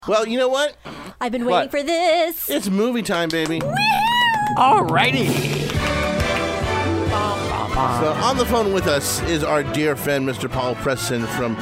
Well, you know what? I've been waiting for this. It's movie time, baby. Alrighty. So on the phone with us is our dear friend, Mr. Paul Preston from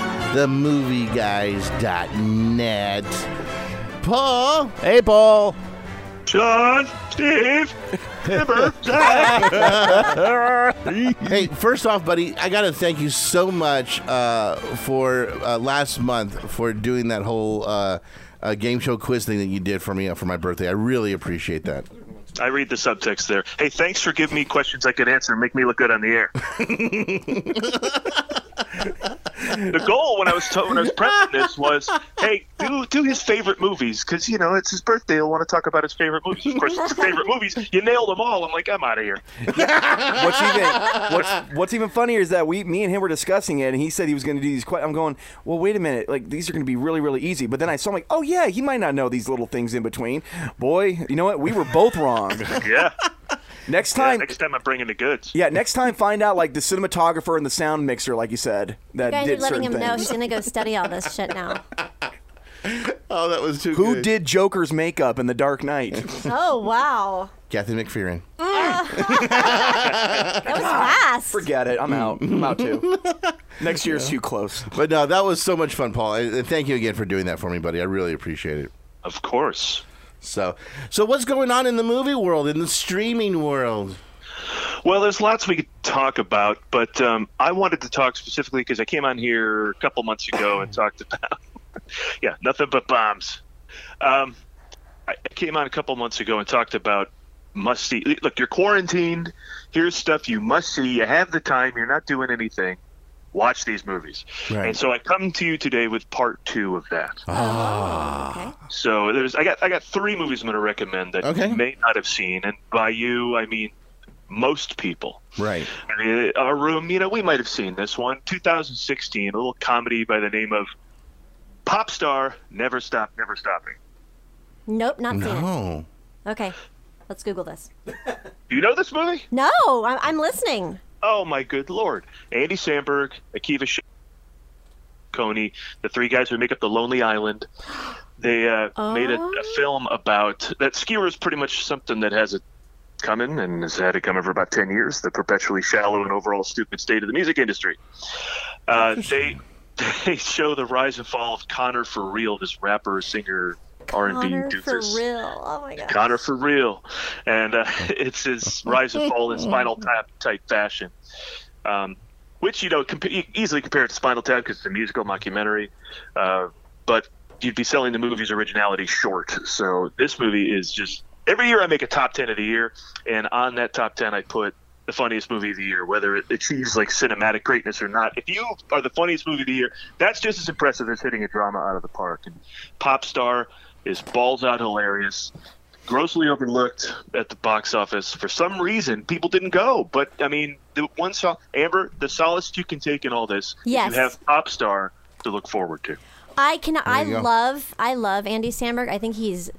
themovieguys.net. Paul. Hey, Paul. Sean, Steve, Timber, Zach. Hey, first off, buddy, I got to thank you so much for last month for doing that whole game show quiz thing that you did for me for my birthday. I really appreciate that. I read the subtext there. Hey, thanks for giving me questions I could answer and make me look good on the air. The goal when I was prepping this was, hey, do his favorite movies because it's his birthday. He'll want to talk about his favorite movies. Of course, it's his favorite movies. You nailed them all. I'm like, I'm out of here. What's even funnier is that me and him were discussing it, and he said he was going to do these. I'm going, well, wait a minute, like these are going to be really, really easy. But then I saw him like, oh yeah, he might not know these little things in between. Boy, you know what? We were both wrong. Yeah. Next time I'm bringing the goods. Yeah, next time find out like the cinematographer and the sound mixer, like you said, that You guys did are letting certain him know things. he's going to go study all this shit now. Oh, that was too Who good. did Joker's makeup in The Dark Knight? Oh, wow. Kathy McPherson. That was fast. Forget it. I'm out. I'm out too. Next year's too close. But no, that was so much fun, Paul. And thank you again for doing that for me, buddy. I really appreciate it. Of course. So what's going on in the movie world, in the streaming world? Well, there's lots we could talk about, but I wanted to talk specifically because I came on here a couple months ago and talked about, nothing but bombs. I came on a couple months ago and talked about must-see. Look, you're quarantined. Here's stuff you must see. You have the time. You're not doing anything. Watch these movies. Right. And so I come to you today with part 2 of that. Okay. So I got 3 movies I'm going to recommend that you may not have seen, and by you I mean most people. Right. I mean, our room, we might have seen this one. 2016, a little comedy by the name of Pop Star, Never Stop, Never Stopping. Nope, not seen it. No. Okay, let's Google this. Do you know this movie? No, I'm listening. Oh my good Lord. Andy Samberg, Akiva Coney, the 3 guys who make up The Lonely Island. They made a film about that. Skewer is pretty much something that has it coming and has had it coming for about 10 years. The perpetually shallow and overall stupid state of the music industry. They show the rise and fall of Connor For Real, this rapper, singer, R&B Connor doofus. For Real. Oh my god. Connor For Real. And it's his rise and fall in Spinal Tap type fashion. Which, you easily compare it to Spinal Tap because it's a musical mockumentary. But you'd be selling the movie's originality short. So this movie is just... Every year I make a top 10 of the year, and on that top 10 I put the funniest movie of the year, whether it achieves like cinematic greatness or not. If you are the funniest movie of the year, that's just as impressive as hitting a drama out of the park. And Pop Star is balls out hilarious, grossly overlooked at the box office. For some reason, people didn't go. But, I mean, Amber, the solace you can take in all this is Yes. you have Pop Star to look forward to. I love Andy Samberg. I think he's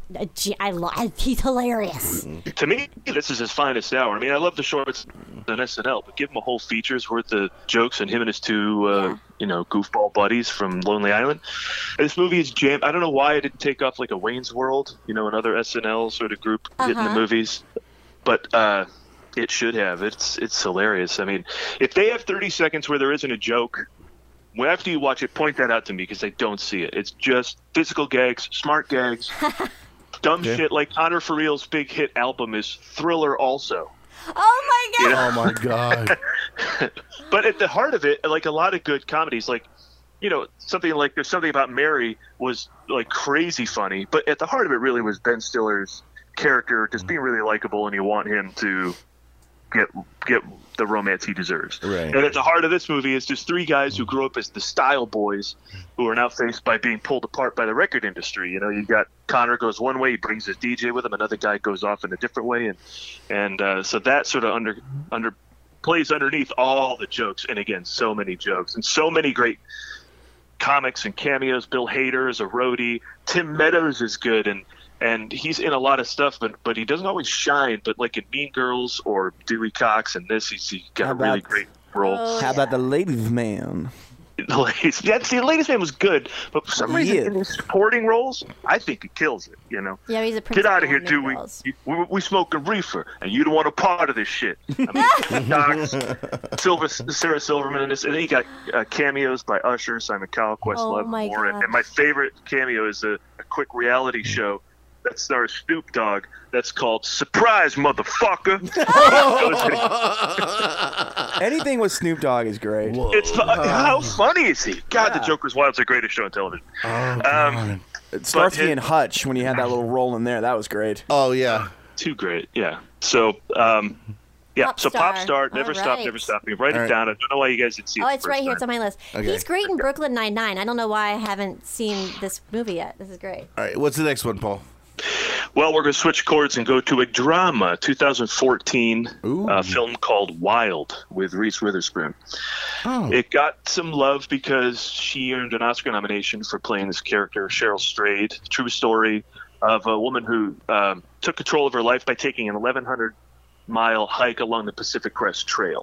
hilarious. To me, this is his finest hour. I mean, I love the shorts on SNL, but give him a whole feature's worth of jokes and him and his 2, goofball buddies from Lonely Island. This movie is jammed. I don't know why it didn't take off like a Wayne's World, another SNL sort of group hitting the movies, but it should have. It's hilarious. I mean, if they have 30 seconds where there isn't a joke, after you watch it, point that out to me because I don't see it. It's just physical gags, smart gags, dumb shit like Connor For Real's big hit album is Thriller also. Oh my god! Oh my god! But at the heart of it, like a lot of good comedies, like something like There's Something About Mary was like crazy funny, but at the heart of it really was Ben Stiller's character just being really likable, and you want him to get the romance he deserves. Right. And at the heart of this movie is just 3 guys who grew up as the style boys who are now faced by being pulled apart by the record industry. You got Connor goes one way, he brings his DJ with him, another guy goes off in a different way, and so that sort of under plays underneath all the jokes, and again, so many jokes and so many great comics and cameos. Bill Hader is a roadie, Tim Meadows is good, and he's in a lot of stuff, but he doesn't always shine. But like in Mean Girls or Dewey Cox and this, he got a really great role. How about the ladies' man? The Ladies Man was good, but for some reason in his supporting roles, I think he kills it. Yeah, he's a Get out of here, principal in Dewey. Mean We smoking reefer, and you don't want a part of this shit. Sarah Silverman in this, and then you got cameos by Usher, Simon Cowell, Questlove, my Warren. God. And my favorite cameo is a quick reality show that stars Snoop Dogg. That's called Surprise, Motherfucker. Anything with Snoop Dogg is great. How funny is he? God, The Joker's Wild's the greatest show on television. Starsky and Hutch, when you had that little roll in there, that was great. Oh yeah, too great. Yeah. So Pop Star, never stop, never stop. You write it down. I don't know why you guys didn't see it. Oh, it's right here. It's on my list. Okay. He's great in Brooklyn Nine-Nine. I don't know why I haven't seen this movie yet. This is great. All right, what's the next one, Paul? Well, we're going to switch chords and go to a drama, 2014 film called Wild with Reese Witherspoon. Oh. It got some love because she earned an Oscar nomination for playing this character, Cheryl Strayed. True story of a woman who took control of her life by taking an 1,100-mile hike along the Pacific Crest Trail.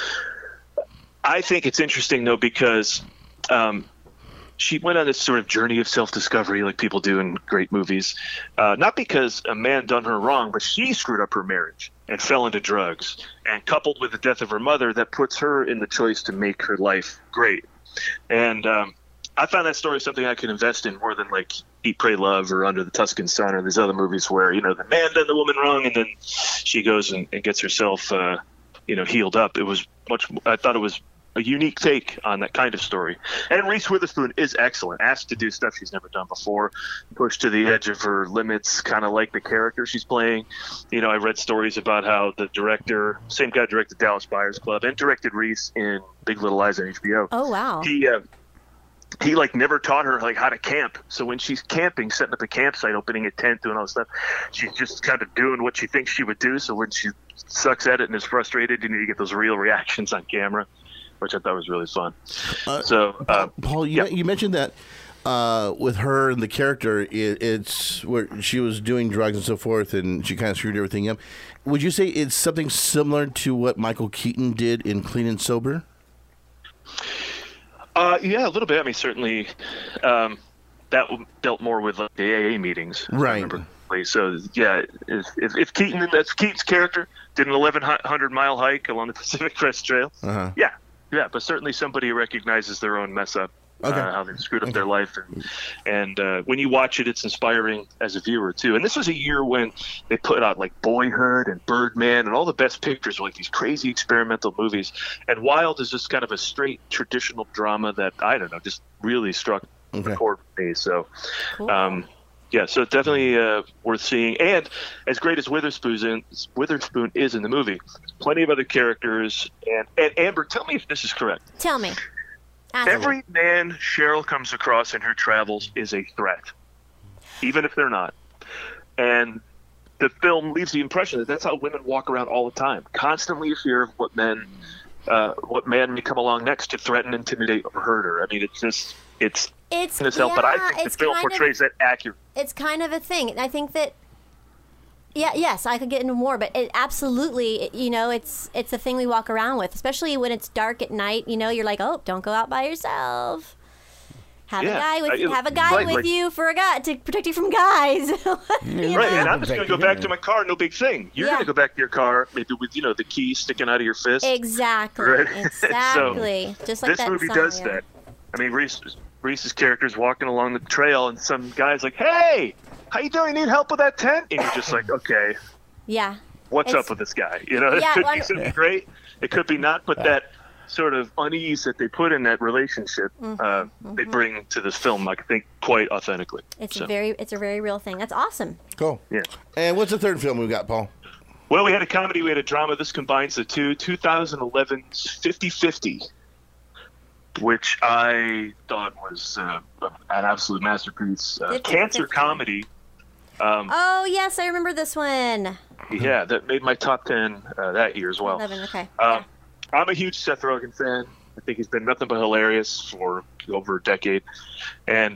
I think it's interesting, though, because she went on this sort of journey of self-discovery like people do in great movies. Not because a man done her wrong, but she screwed up her marriage and fell into drugs. And coupled with the death of her mother, that puts her in the choice to make her life great. And I found that story something I could invest in more than like Eat, Pray, Love or Under the Tuscan Sun or these other movies where, the man done the woman wrong and then she goes and gets herself, healed up. I thought it was a unique take on that kind of story. And Reese Witherspoon is excellent. Asked to do stuff she's never done before, pushed to the edge of her limits, kind of like the character she's playing. I read stories about how the director, same guy directed Dallas Buyers Club and directed Reese in Big Little Lies on HBO. Oh, wow. He like never taught her like how to camp. So when she's camping, setting up a campsite, opening a tent, doing all this stuff, she's just kind of doing what she thinks she would do. So when she sucks at it and is frustrated, you get those real reactions on camera, which I thought was really fun. Paul, you mentioned that with her and the character, it's where she was doing drugs and so forth, and she kind of screwed everything up. Would you say it's something similar to what Michael Keaton did in Clean and Sober? Yeah, a little bit. I mean, certainly that dealt more with like, the AA meetings. Right. So, yeah, if Keaton, that's Keaton's character, did an 1,100-mile hike along the Pacific Crest Trail, yeah, but certainly somebody who recognizes their own mess up, how they screwed up their life. And when you watch it, it's inspiring as a viewer, too. And this was a year when they put out, like, Boyhood and Birdman and all the best pictures were, like, these crazy experimental movies. And Wild is just kind of a straight traditional drama that, I don't know, just really struck the chord with me. So, Cool. yeah, so definitely worth seeing. And as great as Witherspoon is in the movie, plenty of other characters. And Amber, tell me if this is correct. Tell me. Every man Cheryl comes across in her travels is a threat, even if they're not. And the film leaves the impression that that's how women walk around all the time, constantly in fear of what man may come along next to threaten, intimidate, or hurt her. I mean, it's but I think the film portrays that accurately. It's kind of a thing. I think that, yes, I could get into more, but it absolutely, it's a thing we walk around with, especially when it's dark at night. You're like, oh, don't go out by yourself. Have a guy with you to protect you from guys. Right, and I'm just going to go back to my car. No big thing. You're going to go back to your car, maybe with the key sticking out of your fist. Exactly. Right? Exactly. So, just like this that movie song, does that. I mean, Reese's character's walking along the trail, and some guy's like, "Hey, how you doing? Need help with that tent?" And you're just like, "Okay, yeah, what's up with this guy?" It could be something great, it could be not, but that sort of unease that they put in that relationship, they bring to this film, I think, quite authentically. It's a very real thing. That's awesome. Cool. Yeah. And what's the third film we got, Paul? Well, we had a comedy, we had a drama. This combines the two. 2011's 50-50. Which I thought was an absolute masterpiece. Cancer comedy. Oh, yes, I remember this one. Yeah, that made my top 10 that year as well. 11, okay. I'm a huge Seth Rogen fan. I think he's been nothing but hilarious for over a decade. And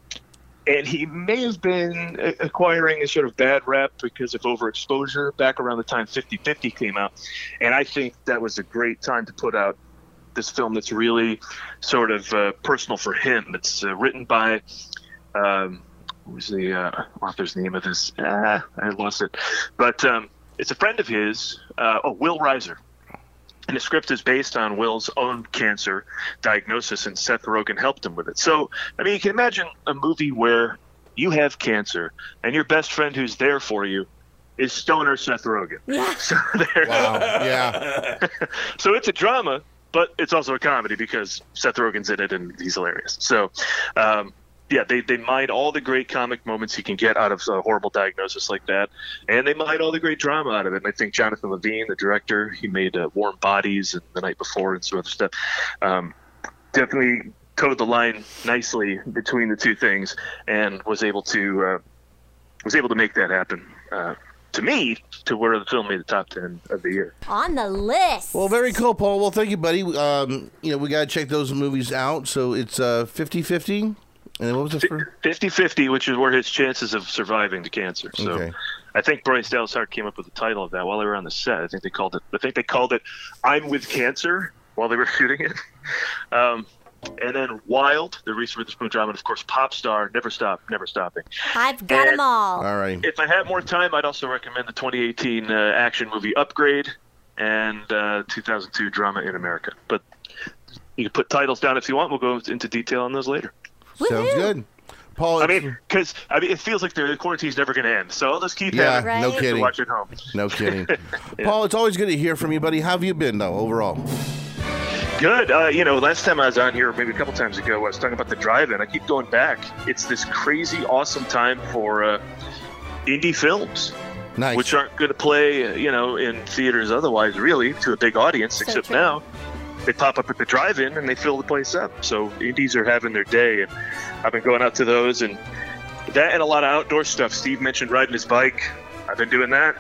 he may have been acquiring a sort of bad rap because of overexposure back around the time 50-50 came out. And I think that was a great time to put out this film that's really sort of personal for him. It's written by what was the author's name of this? I lost it. But it's a friend of his, Will Reiser. And the script is based on Will's own cancer diagnosis, and Seth Rogen helped him with it. So, I mean, you can imagine a movie where you have cancer and your best friend who's there for you is stoner Seth Rogen. Yeah. So Wow. Yeah. so it's a drama, but it's also a comedy because Seth Rogen's in it and he's hilarious. So, yeah, they mine all the great comic moments you can get out of a horrible diagnosis like that, and they mine all the great drama out of it. And I think Jonathan Levine, the director, he made Warm Bodies and The Night Before and some other stuff, definitely towed the line nicely between the two things, and was able to make that happen. To me, to where the film made the top 10 of the year. On the list. Well, very cool, Paul. Well, thank you, buddy. We got to check those movies out. So it's 50-50. And then what was it for? 50-50, which is where his chances of surviving the cancer. So Okay. I think Bryce Dallas Howard came up with the title of that while they were on the set. I think they called it "I'm with Cancer" while they were shooting it. And then Wild, the Reese Witherspoon drama, and of course Pop Star, Never Stop, Never Stopping. I've got them And- all. All right. If I had more time, I'd also recommend the 2018 action movie Upgrade and 2002 drama In America. But you can put titles down if you want. We'll go into detail on those later. Sounds Woohoo. good. Paul, I mean, because it feels like the quarantine's never going to end. So I'll just keep yeah, having Right. no to kidding. watch at home. No kidding. Paul, it's always good to hear from you, buddy. How have you been, though, overall? Good. Last time I was on here, maybe a couple times ago, I was talking about the drive-in. I keep going back. It's this crazy, awesome time for indie films, Nice. which aren't going to play, in theaters otherwise, really, to a big audience, So except true. now they pop up at the drive-in and they fill the place up. So indies are having their day, and I've been going out to those, and that and a lot of outdoor stuff. Steve mentioned riding his bike. I've been doing that.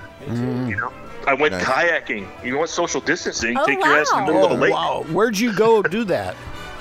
I went Nice. kayaking. You want social distancing? Oh, Take your ass in the middle of a lake. Wow. Where'd you go do that?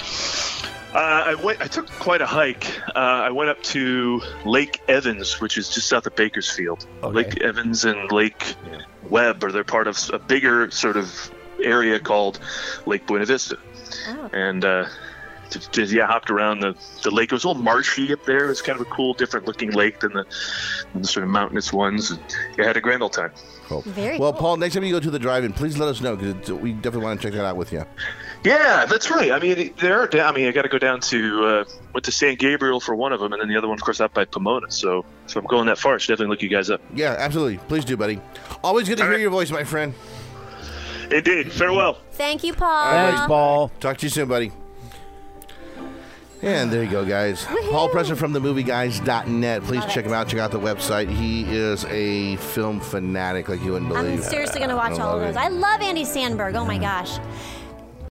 I took quite a hike. I went up to Lake Evans, which is just south of Bakersfield. Okay. Lake Evans and Lake Webb they're part of a bigger sort of area called Lake Buena Vista. Oh. And hopped around the lake. It was a little marshy up there. It was kind of a cool, different looking lake than the sort of mountainous ones. And I had a grand old time. Cool. Very well, cool. Paul, next time you go to the drive-in, please let us know, because we definitely want to check that out with you. Yeah, that's right. I mean, I got to go down to went to San Gabriel for one of them, and then the other one, of course, out by Pomona. So I'm going that far. I should definitely look you guys up. Yeah, absolutely. Please do, buddy. Always good to All hear right. your voice, my friend. Indeed. Farewell. Thank you, Paul. Thanks, Paul. Talk to you soon, buddy. And there you go, guys. Paul Presser from themovieguys.net. Please Love check it. him out. Check out the website. He is a film fanatic like you wouldn't believe. I'm seriously going to watch all of those. I love Andy Samberg. Oh, my gosh.